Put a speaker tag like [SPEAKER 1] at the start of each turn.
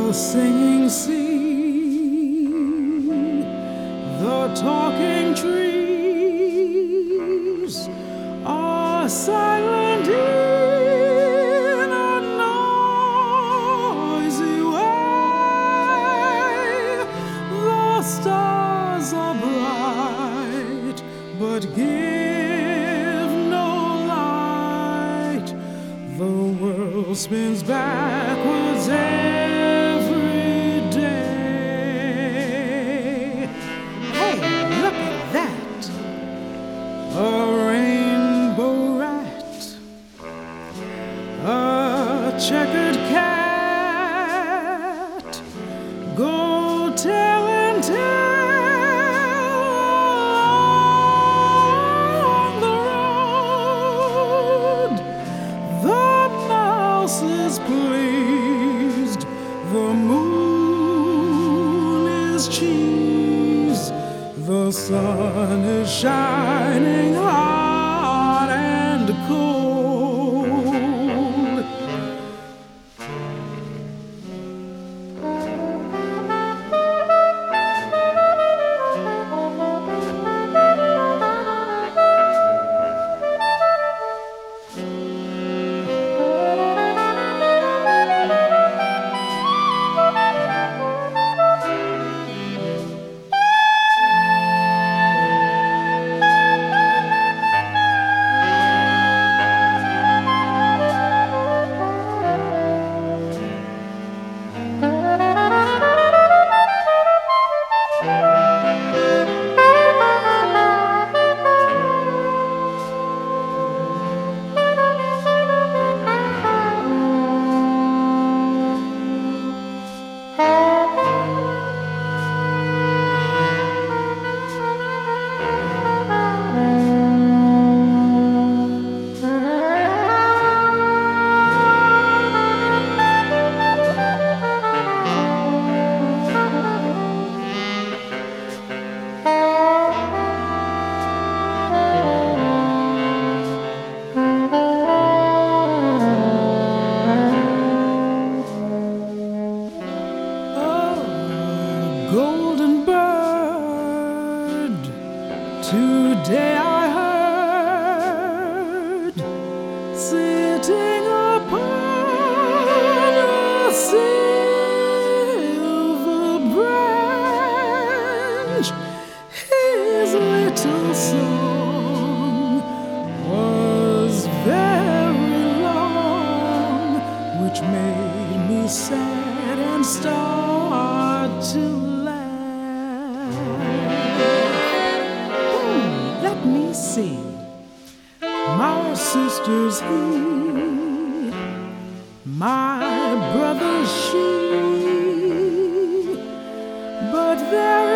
[SPEAKER 1] the singing sea, the talking trees are silent in a noisy way. The stars are bright, but give no light. The world spins backwards every day. Hey, look at that! A rainbow rat, a checkered cat. Go tell and tell along the road. The mouse is pleased, the moon is cheese, the sun is shining hot and cold. Golden bird, today I heard, sitting upon a silver branch. His little song was very long, which made me sad and start to let me see. My sister's he, my brother's she, but there